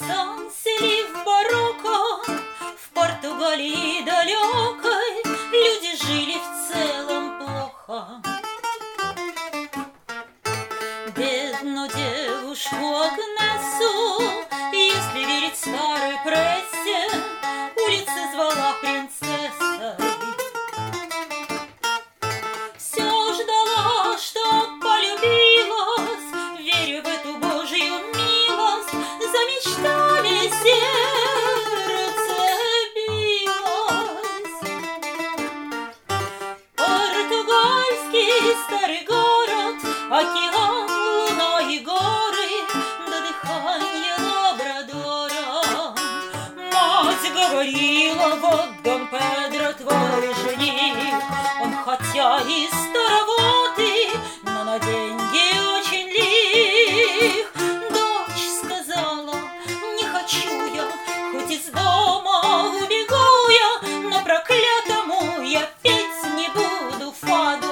ренессансе ли в барокко, в Португалии далекой люди жили в целом плохо. Бедную девушку Агнесу, если верить старой прессе, улица звала принцессой. Все ждала, что полюбилась, верю в эту Божью милость, за мечтами сердце билось. Португальский старый город, океан, луна и горы, до дыхания лабрадора. Мать говорила: вот Дон Педро твой жених, он хотя и староватый, но на деньги очень лих. Дочь сказала: не хочу я, хоть из дома убегу я, но проклятому я петь не буду фаду.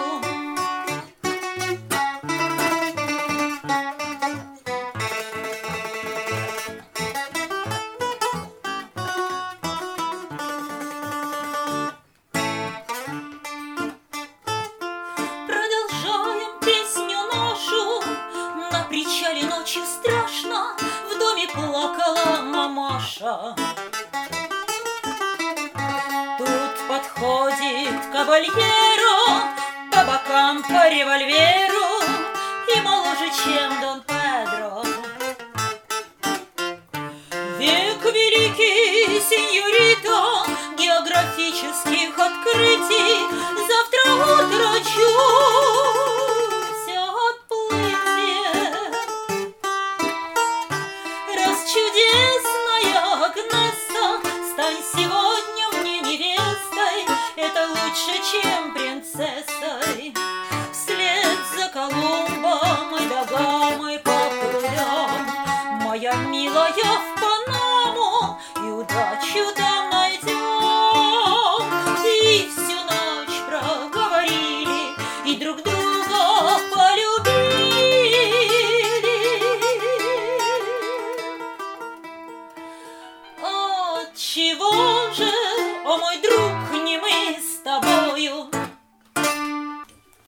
Продолжаем песню нашу. На причале ночью страшно, в доме плакала мамаша. Тут подходит кабальеро, по бокам по револьверу, и моложе, чем Дон Педро. Век великий, сеньорита, географических открытий,